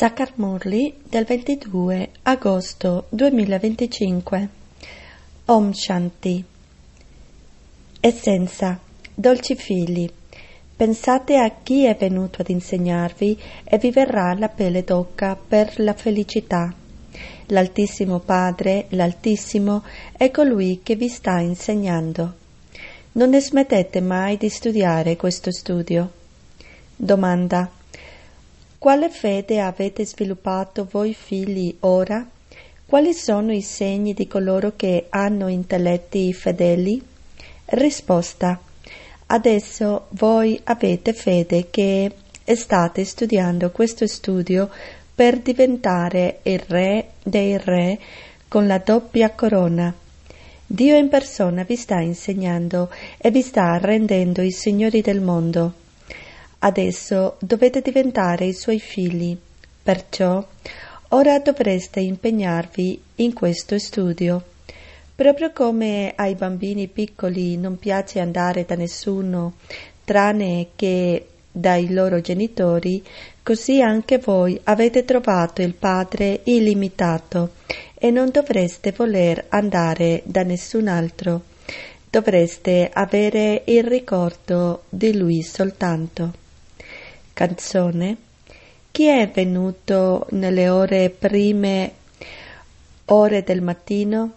Sakarmurli del 22 agosto 2025. Om Shanti. Essenza, dolci figli, pensate a chi è venuto ad insegnarvi e vi verrà la pelle d'oca per la felicità. L'Altissimo Padre, l'Altissimo, è colui che vi sta insegnando. Non ne smettete mai di studiare questo studio. Domanda: quale fede avete sviluppato voi figli ora? Quali sono i segni di coloro che hanno intelletti fedeli? Risposta: adesso voi avete fede che state studiando questo studio per diventare il re dei re con la doppia corona. Dio in persona vi sta insegnando e vi sta rendendo i signori del mondo. Adesso dovete diventare i suoi figli, perciò ora dovreste impegnarvi in questo studio. Proprio come ai bambini piccoli non piace andare da nessuno tranne che dai loro genitori, così anche voi avete trovato il Padre illimitato e non dovreste voler andare da nessun altro. Dovreste avere il ricordo di Lui soltanto. Canzone. Chi è venuto nelle prime ore del mattino?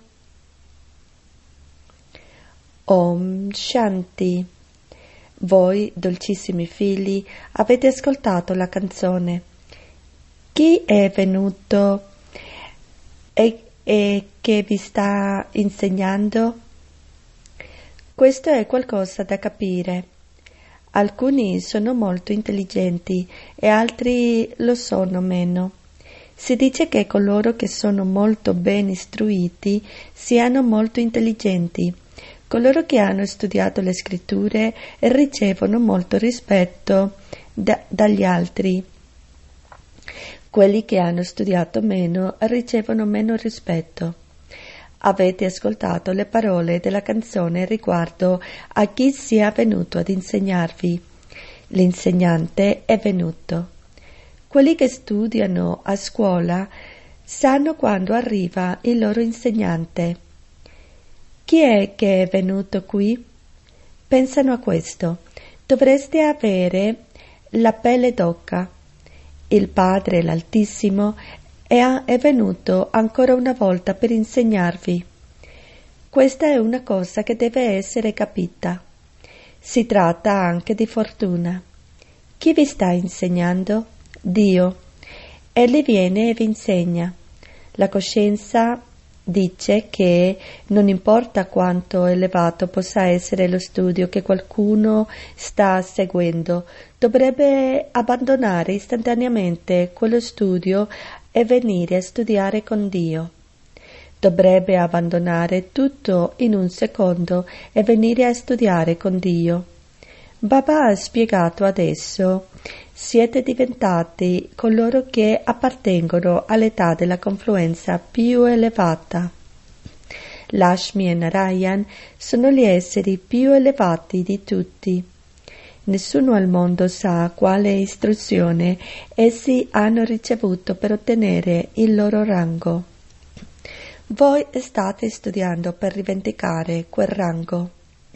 Om Shanti. Voi, dolcissimi figli, avete ascoltato la canzone. Chi è venuto e che vi sta insegnando? Questo è qualcosa da capire. Alcuni sono molto intelligenti e altri lo sono meno. Si dice che coloro che sono molto ben istruiti siano molto intelligenti. Coloro che hanno studiato le scritture ricevono molto rispetto dagli altri. Quelli che hanno studiato meno ricevono meno rispetto. Avete ascoltato le parole della canzone riguardo a chi sia venuto ad insegnarvi. L'insegnante è venuto. Quelli che studiano a scuola sanno quando arriva il loro insegnante. Chi è che è venuto qui? Pensano a questo. Dovreste avere la pelle d'oca. Il Padre, l'Altissimo, è venuto ancora una volta per insegnarvi. Questa è una cosa che deve essere capita. Si tratta anche di fortuna. Chi vi sta insegnando? Dio. Egli viene e vi insegna. La coscienza dice che non importa quanto elevato possa essere lo studio che qualcuno sta seguendo, dovrebbe abbandonare istantaneamente quello studio e venire a studiare con Dio. Dovrebbe abbandonare tutto in un secondo e venire a studiare con Dio. Baba ha spiegato adesso: siete diventati coloro che appartengono all'età della confluenza più elevata. Lakshmi e Narayan sono gli esseri più elevati di tutti. Nessuno al mondo sa quale istruzione essi hanno ricevuto per ottenere il loro rango. Voi state studiando per rivendicare quel rango.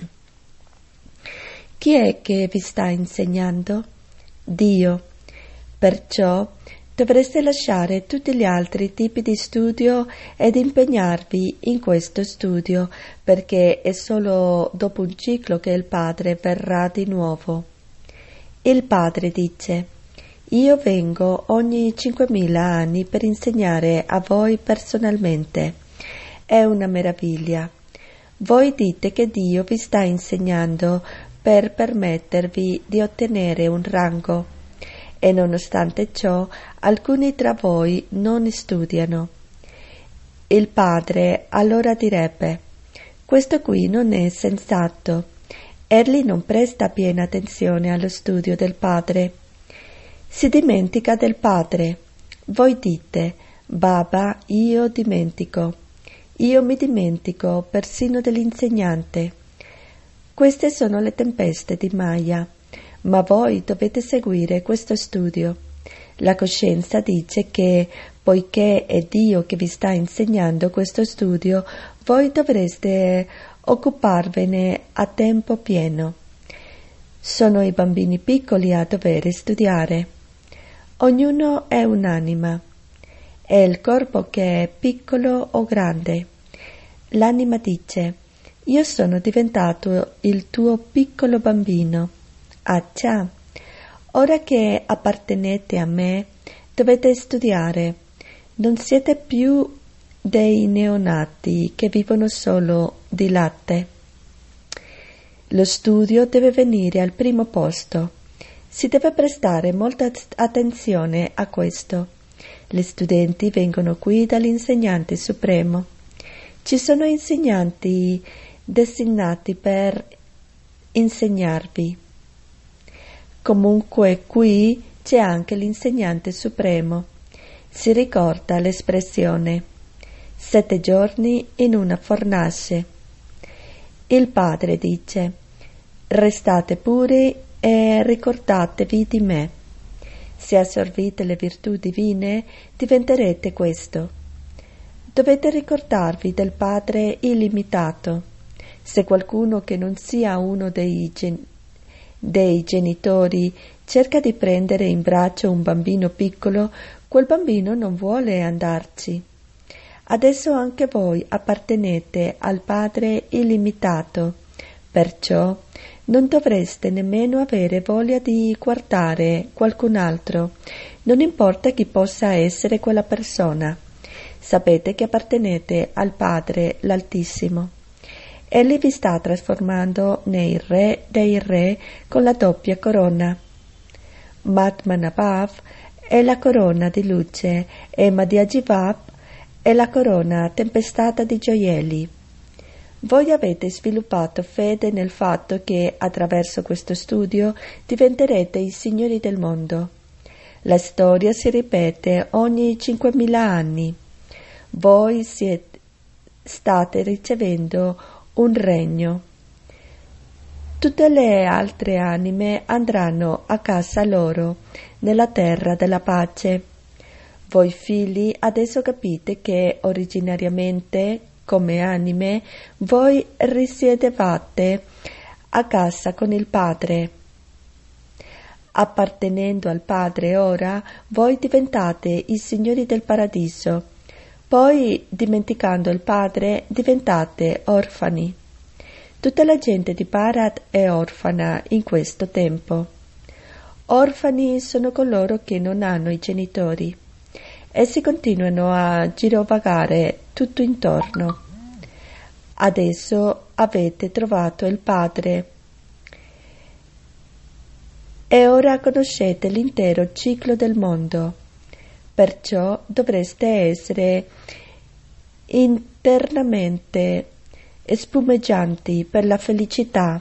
Chi è che vi sta insegnando? Dio. Perciò dovreste lasciare tutti gli altri tipi di studio ed impegnarvi in questo studio, perché è solo dopo un ciclo che il Padre verrà di nuovo. Il Padre dice: io vengo ogni 5.000 anni per insegnare a voi personalmente. È una meraviglia. Voi dite che Dio vi sta insegnando per permettervi di ottenere un rango. E nonostante ciò, alcuni tra voi non studiano. Il Padre allora direbbe: questo qui non è sensato. Egli non presta piena attenzione allo studio del Padre. Si dimentica del Padre. Voi dite: Baba, io dimentico. Io mi dimentico persino dell'insegnante. Queste sono le tempeste di Maya. Ma voi dovete seguire questo studio. La coscienza dice che, poiché è Dio che vi sta insegnando questo studio, voi dovreste occuparvene a tempo pieno. Sono i bambini piccoli a dover studiare. Ognuno è un'anima. È il corpo che è piccolo o grande. L'anima dice: io sono diventato il tuo piccolo bambino. Ah già, ora che appartenete a me, dovete studiare. Non siete più dei neonati che vivono solo di latte. Lo studio deve venire al primo posto. Si deve prestare molta attenzione a questo. Gli studenti vengono qui dall'insegnante supremo. Ci sono insegnanti destinati per insegnarvi. Comunque qui c'è anche l'insegnante supremo. Si ricorda l'espressione 7 giorni in una fornace. Il Padre dice: restate puri e ricordatevi di me. Se assorbite le virtù divine, diventerete questo. Dovete ricordarvi del Padre illimitato. Se qualcuno che non sia uno dei genitori cerca di prendere in braccio un bambino piccolo, quel bambino non vuole andarci. Adesso anche voi appartenete al Padre illimitato, perciò non dovreste nemmeno avere voglia di guardare qualcun altro, non importa chi possa essere quella persona. Sapete che appartenete al Padre l'Altissimo. Egli vi sta trasformando nei re dei re con la doppia corona. Matmanabhav è la corona di luce e Madhyajivav è la corona tempestata di gioielli. Voi avete sviluppato fede nel fatto che attraverso questo studio diventerete i signori del mondo. La storia si ripete ogni 5.000 anni. Voi state ricevendo un regno. Tutte le altre anime andranno a casa loro, nella terra della pace. Voi figli adesso capite che originariamente, come anime, voi risiedevate a casa con il Padre. Appartenendo al Padre ora, voi diventate i signori del paradiso. Poi, dimenticando il Padre, diventate orfani. Tutta la gente di Bharat è orfana in questo tempo. Orfani sono coloro che non hanno i genitori. Essi continuano a girovagare tutto intorno. Adesso avete trovato il Padre e ora conoscete l'intero ciclo del mondo. Perciò dovreste essere internamente spumeggianti per la felicità.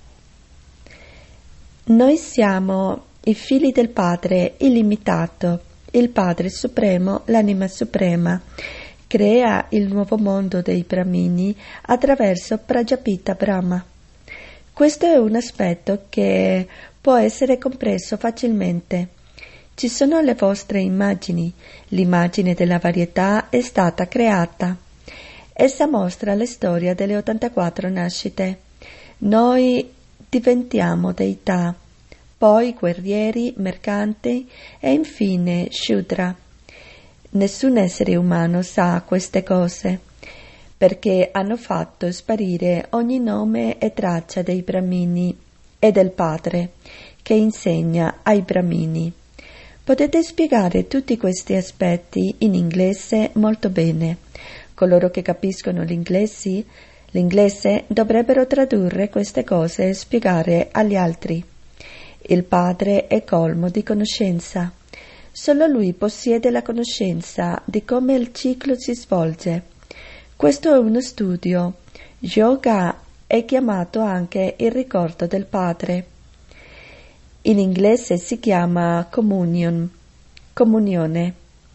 Noi siamo i figli del Padre illimitato. Il Padre Supremo, l'Anima Suprema, crea il nuovo mondo dei Brahmini attraverso Prajapita Brahma. Questo è un aspetto che può essere compreso facilmente. Ci sono le vostre immagini. L'immagine della varietà è stata creata. Essa mostra la storia delle 84 nascite. Noi diventiamo deità, poi guerrieri, mercanti e infine Shudra. Nessun essere umano sa queste cose, perché hanno fatto sparire ogni nome e traccia dei Brahmini e del Padre che insegna ai Brahmini. Potete spiegare tutti questi aspetti in inglese molto bene. Coloro che capiscono l'inglese dovrebbero tradurre queste cose e spiegare agli altri. Il Padre è colmo di conoscenza. Solo Lui possiede la conoscenza di come il ciclo si svolge. Questo è uno studio. Yoga è chiamato anche il ricordo del Padre. In inglese si chiama comunione. Communion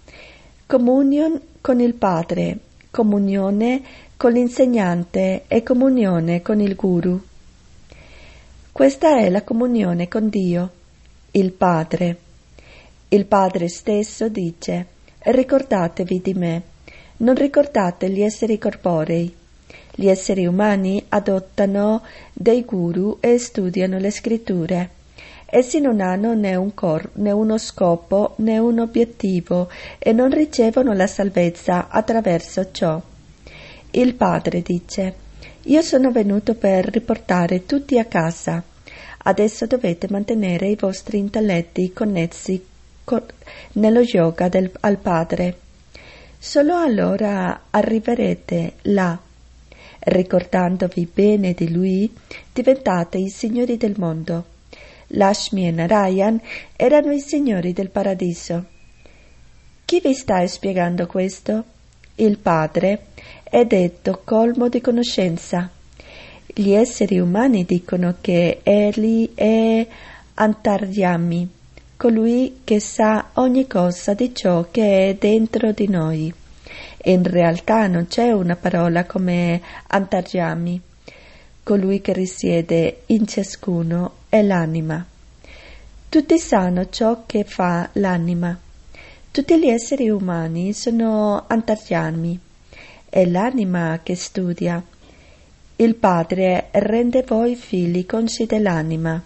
con il Padre, comunione con l'insegnante e comunione con il Guru. Questa è la comunione con Dio, il Padre. Il Padre stesso dice: ricordatevi di me, non ricordate gli esseri corporei. Gli esseri umani adottano dei guru e studiano le scritture. Essi non hanno né uno scopo né un obiettivo e non ricevono la salvezza attraverso ciò. Il Padre dice: io sono venuto per riportare tutti a casa. Adesso dovete mantenere i vostri intelletti connessi nello yoga al Padre. Solo allora arriverete là. Ricordandovi bene di Lui, diventate i signori del mondo. Lakshmi e Narayan erano i signori del paradiso. Chi vi sta spiegando questo? Il Padre è detto colmo di conoscenza. Gli esseri umani dicono che Egli è Antaryami, colui che sa ogni cosa di ciò che è dentro di noi. In realtà non c'è una parola come Antaryami. Colui che risiede in ciascuno è l'anima. Tutti sanno ciò che fa l'anima. Tutti gli esseri umani sono Antaryami. È l'anima che studia. Il Padre rende voi figli consci dell'anima.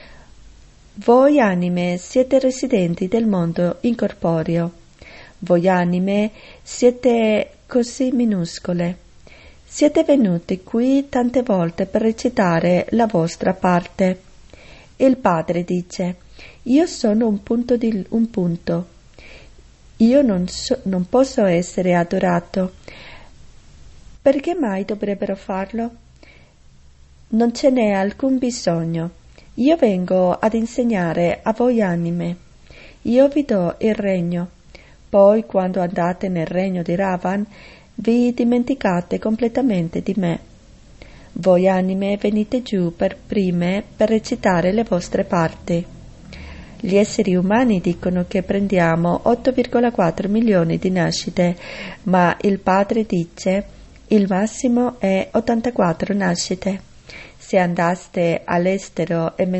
Voi anime siete residenti del mondo incorporeo. Voi anime siete così minuscole. Siete venuti qui tante volte per recitare la vostra parte. Il Padre dice: io sono un punto. Io non posso essere adorato. Perché mai dovrebbero farlo? Non ce n'è alcun bisogno. Io vengo ad insegnare a voi anime. Io vi do il regno. Poi, quando andate nel regno di Ravan, vi dimenticate completamente di me. Voi anime venite giù per prime per recitare le vostre parti. Gli esseri umani dicono che prendiamo 8,4 milioni di nascite, ma il Padre dice: il massimo è 84 nascite. Se andaste all'estero e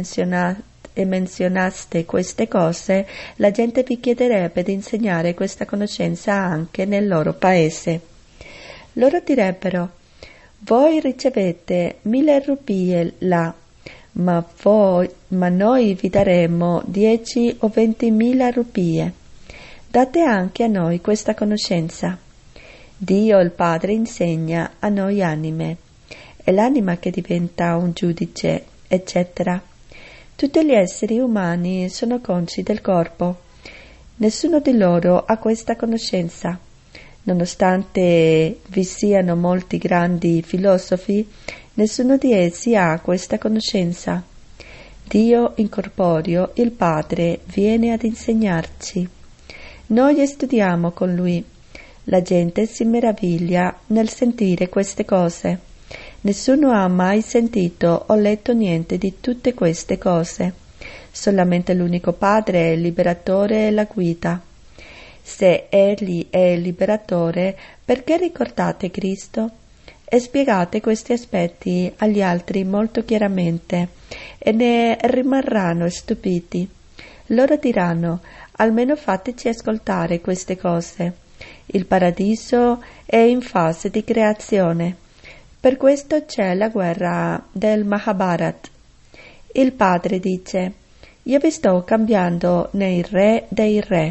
menzionaste queste cose, la gente vi chiederebbe di insegnare questa conoscenza anche nel loro paese. Loro direbbero: voi ricevete 1000 rupie là, ma noi vi daremo 10 o 20.000 rupie. Date anche a noi questa conoscenza. Dio il Padre insegna a noi anime. È l'anima che diventa un giudice, eccetera. Tutti gli esseri umani sono consci del corpo. Nessuno di loro ha questa conoscenza. Nonostante vi siano molti grandi filosofi, nessuno di essi ha questa conoscenza. Dio incorporeo, il Padre, viene ad insegnarci. Noi studiamo con Lui. La gente si meraviglia nel sentire queste cose. Nessuno ha mai sentito o letto niente di tutte queste cose. Solamente l'unico Padre è il liberatore e la guida. Se Egli è il liberatore, perché ricordate Cristo? E spiegate questi aspetti agli altri molto chiaramente, e ne rimarranno stupiti. Loro diranno: almeno fateci ascoltare queste cose. Il paradiso è in fase di creazione. Per questo c'è la guerra del Mahabharat. Il Padre dice: io vi sto cambiando nei re dei re,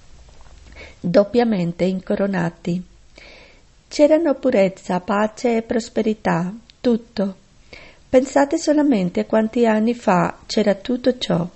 doppiamente incoronati. C'erano purezza, pace e prosperità, tutto. Pensate solamente a quanti anni fa c'era tutto ciò.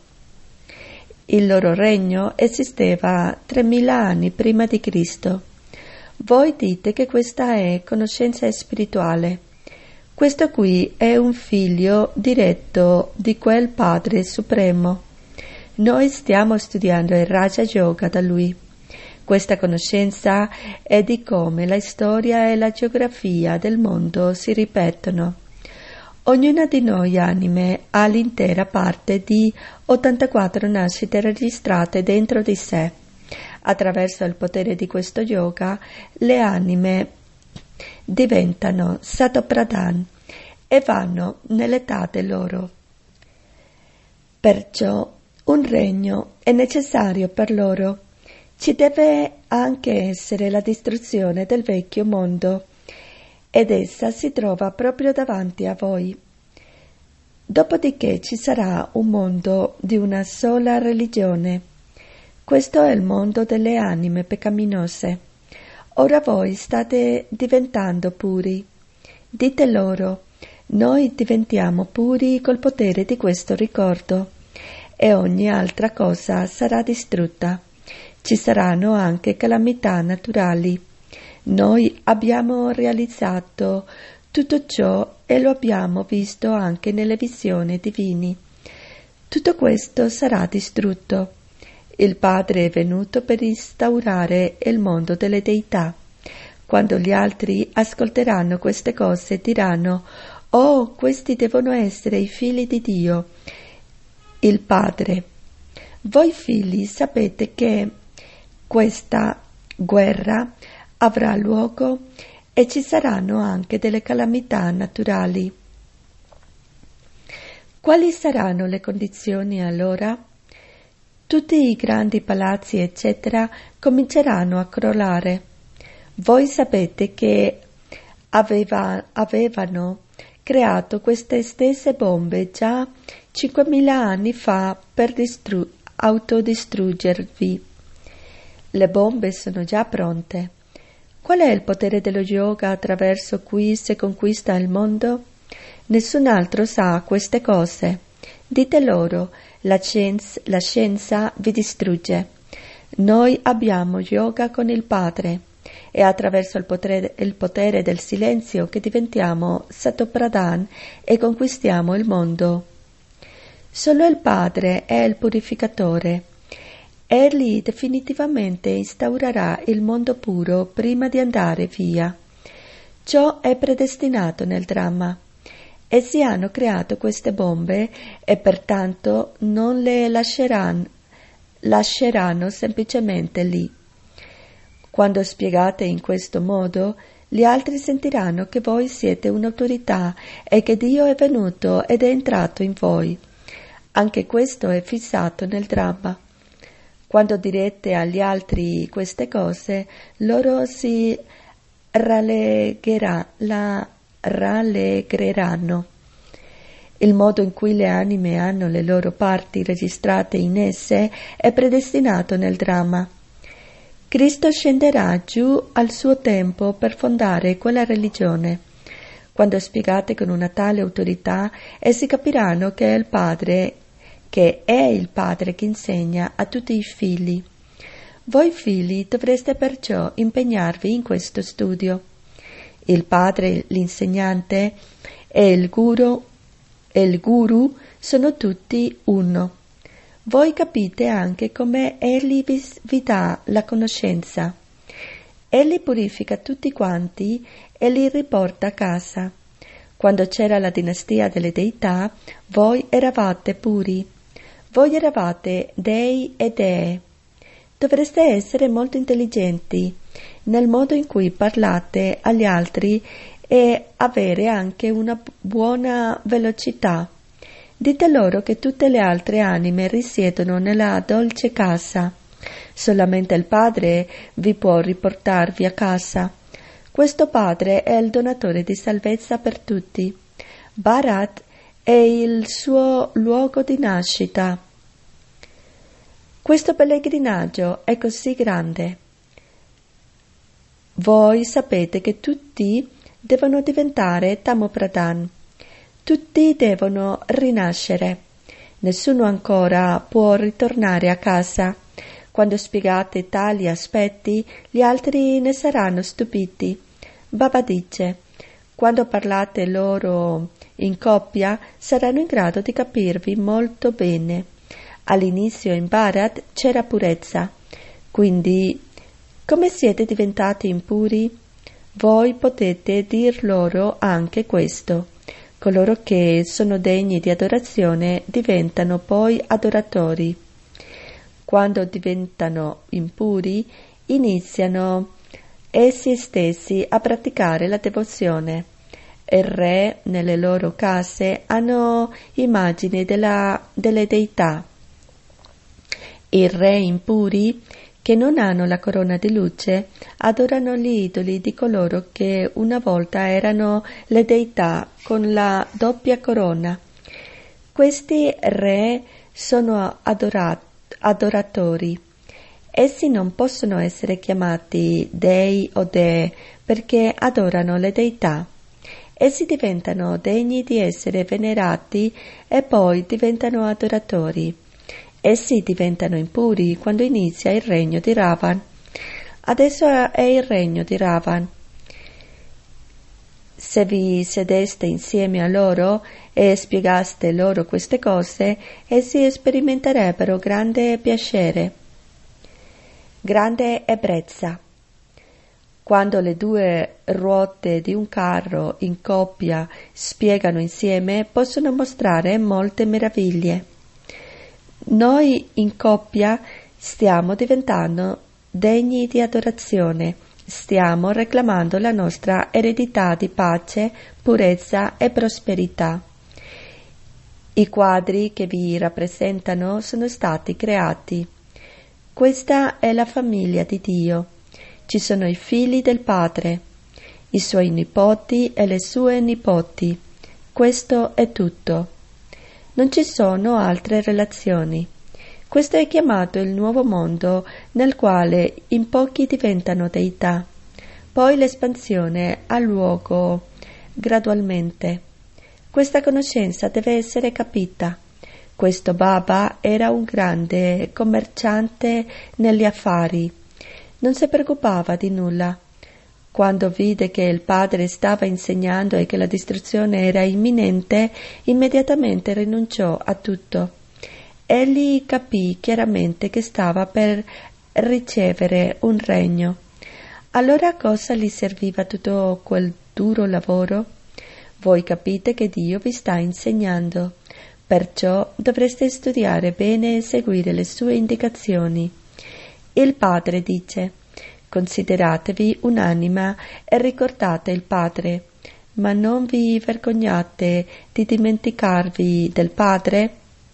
Il loro regno esisteva 3000 anni prima di Cristo. Voi dite che questa è conoscenza spirituale. Questo qui è un figlio diretto di quel Padre Supremo. Noi stiamo studiando il Raja Yoga da lui. Questa conoscenza è di come la storia e la geografia del mondo si ripetono. Ognuna di noi anime ha l'intera parte di 84 nascite registrate dentro di sé. Attraverso il potere di questo yoga, le anime diventano Satopradhan e vanno nell'età loro. Perciò Un regno è necessario per loro. Ci deve anche essere la distruzione del vecchio mondo, ed essa si trova proprio davanti a voi. Dopodiché ci sarà un mondo di una sola religione. Questo è il mondo delle anime peccaminose. Ora voi state diventando puri. Dite loro: noi diventiamo puri col potere di questo ricordo, e ogni altra cosa sarà distrutta. Ci saranno anche calamità naturali. Noi abbiamo realizzato tutto ciò e lo abbiamo visto anche nelle visioni divine. Tutto questo sarà distrutto. Il Padre è venuto per instaurare il mondo delle deità. Quando gli altri ascolteranno queste cose diranno: «Oh, questi devono essere i figli di Dio, il Padre». Voi figli sapete che questa guerra avrà luogo e ci saranno anche delle calamità naturali. Quali saranno le condizioni allora? Tutti i grandi palazzi, eccetera, cominceranno a crollare. Voi sapete che avevano creato queste stesse bombe già 5.000 anni fa per autodistruggervi. Le bombe sono già pronte. Qual è il potere dello yoga attraverso cui si conquista il mondo? Nessun altro sa queste cose. Dite loro: la scienza vi distrugge. Noi abbiamo yoga con il Padre. È attraverso il potere del silenzio che diventiamo Satopradhan e conquistiamo il mondo. Solo il Padre è il purificatore. Egli definitivamente instaurerà il mondo puro prima di andare via. Ciò è predestinato nel dramma. Essi hanno creato queste bombe e pertanto non le lasceranno semplicemente lì. Quando spiegate in questo modo, gli altri sentiranno che voi siete un'autorità e che Dio è venuto ed è entrato in voi. Anche questo è fissato nel dramma. Quando direte agli altri queste cose, loro si rallegreranno. Il modo in cui le anime hanno le loro parti registrate in esse è predestinato nel dramma. Cristo scenderà giù al suo tempo per fondare quella religione. Quando spiegate con una tale autorità, essi capiranno che è il Padre che insegna a tutti i figli. Voi figli dovreste perciò impegnarvi in questo studio. Il Padre, l'insegnante e il Guru sono tutti uno. Voi capite anche come Egli vi dà la conoscenza. Egli purifica tutti quanti e li riporta a casa. Quando c'era la dinastia delle deità, voi eravate puri. Voi eravate dei e dee. Dovreste essere molto intelligenti nel modo in cui parlate agli altri e avere anche una buona velocità. Dite loro che tutte le altre anime risiedono nella dolce casa. Solamente il Padre vi può riportarvi a casa. Questo Padre è il donatore di salvezza per tutti. Bharat è il suo luogo di nascita. Questo pellegrinaggio è così grande. Voi sapete che tutti devono diventare Tamopradhan. Tutti devono rinascere. Nessuno ancora può ritornare a casa. Quando spiegate tali aspetti, gli altri ne saranno stupiti. Baba dice: quando parlate loro in coppia, saranno in grado di capirvi molto bene. All'inizio in Bharat c'era purezza. Quindi, come siete diventati impuri? Voi potete dir loro anche questo. Coloro che sono degni di adorazione diventano poi adoratori. Quando diventano impuri, iniziano essi stessi a praticare la devozione. Il re, nelle loro case, hanno immagini delle deità. I re impuri, che non hanno la corona di luce, adorano gli idoli di coloro che una volta erano le deità con la doppia corona. Questi re sono adoratori. Essi non possono essere chiamati dei o dee perché adorano le deità. Essi diventano degni di essere venerati e poi diventano adoratori. Essi diventano impuri quando inizia il regno di Ravan. Adesso è il regno di Ravan. Se vi sedeste insieme a loro e spiegaste loro queste cose, essi sperimenterebbero grande piacere, grande ebbrezza. Quando le due ruote di un carro in coppia spiegano insieme, possono mostrare molte meraviglie. Noi in coppia stiamo diventando degni di adorazione, stiamo reclamando la nostra eredità di pace, purezza e prosperità. I quadri che vi rappresentano sono stati creati. Questa è la famiglia di Dio. Ci sono i figli del Padre, i suoi nipoti e le sue nipoti. Questo è tutto. Non ci sono altre relazioni. Questo è chiamato il nuovo mondo, nel quale in pochi diventano deità. Poi l'espansione ha luogo gradualmente. Questa conoscenza deve essere capita. Questo Baba era un grande commerciante negli affari. Non si preoccupava di nulla. Quando vide che il padre stava insegnando e che la distruzione era imminente, immediatamente rinunciò a tutto. Egli capì chiaramente che stava per ricevere un regno. Allora a cosa gli serviva tutto quel duro lavoro? Voi capite che Dio vi sta insegnando, perciò dovreste studiare bene e seguire le sue indicazioni. Il padre dice: consideratevi un'anima e ricordate il Padre, ma non vi vergognate di dimenticarvi del Padre?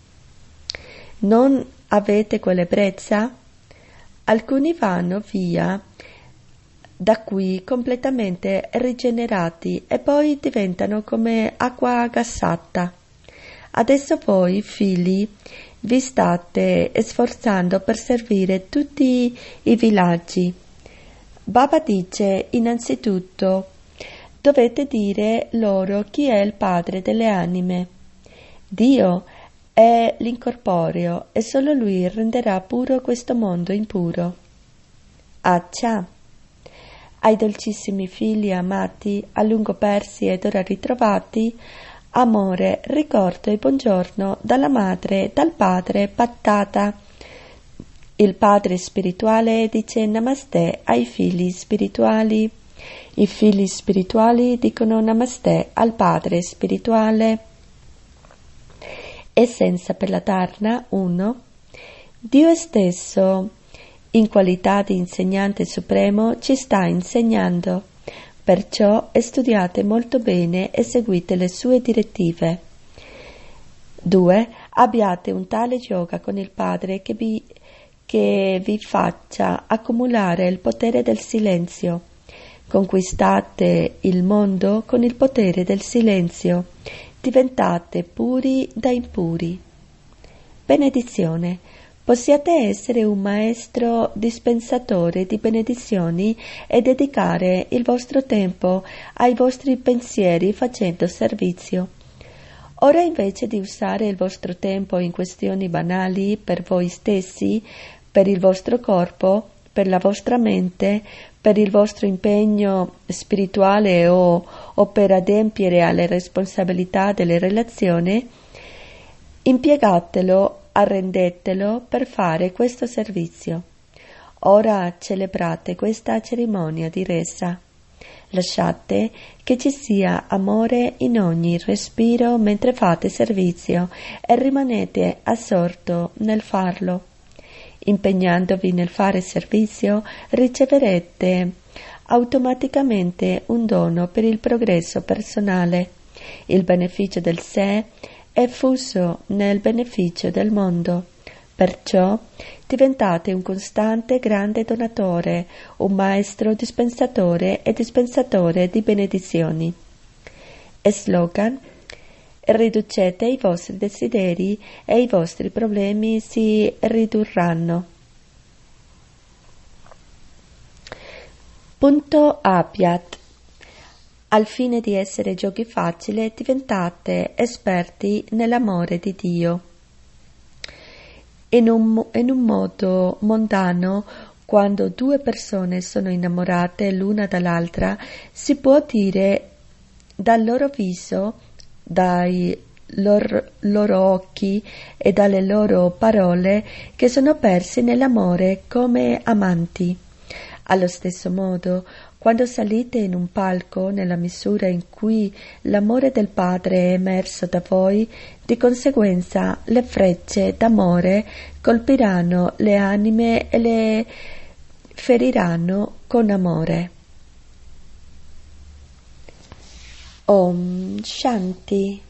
Non avete quell'ebbrezza? Alcuni vanno via da qui completamente rigenerati e poi diventano come acqua gassata. Adesso voi, figli, vi state sforzando per servire tutti i villaggi. Baba dice innanzitutto: dovete dire loro chi è il padre delle anime. Dio è l'incorporeo e solo Lui renderà puro questo mondo impuro. Accia. Ai dolcissimi figli amati, a lungo persi ed ora ritrovati, amore, ricordo e buongiorno dalla madre, dal padre, Pattata. Il padre spirituale dice Namaste ai figli spirituali. I figli spirituali dicono Namaste al padre spirituale. Essenza per la Dharna 1. Dio stesso, in qualità di insegnante supremo, ci sta insegnando. Perciò studiate molto bene e seguite le sue direttive. 2. Abbiate un tale yoga con il Padre che vi faccia accumulare il potere del silenzio. Conquistate il mondo con il potere del silenzio. Diventate puri da impuri. Benedizione. Possiate essere un maestro dispensatore di benedizioni e dedicare il vostro tempo ai vostri pensieri facendo servizio. Ora, invece di usare il vostro tempo in questioni banali per voi stessi, per il vostro corpo, per la vostra mente, per il vostro impegno spirituale o per adempiere alle responsabilità delle relazioni, impiegatelo, arrendetelo per fare questo servizio. Ora celebrate questa cerimonia di resa. Lasciate che ci sia amore in ogni respiro mentre fate servizio e rimanete assorto nel farlo. Impegnandovi nel fare servizio, riceverete automaticamente un dono per il progresso personale. Il beneficio del sé è fuso nel beneficio del mondo. Perciò diventate un costante grande donatore, un maestro dispensatore e dispensatore di benedizioni. E slogan: riducete i vostri desideri e i vostri problemi si ridurranno. Punto Abjad. Al fine di essere giochi facili, diventate esperti nell'amore di Dio. In un modo mondano, quando due persone sono innamorate l'una dall'altra, si può dire dal loro viso, dai loro occhi e dalle loro parole che sono persi nell'amore come amanti. Allo stesso modo, quando salite in un palco, nella misura in cui l'amore del Padre è emerso da voi, di conseguenza le frecce d'amore colpiranno le anime e le feriranno con amore. Om Shanti.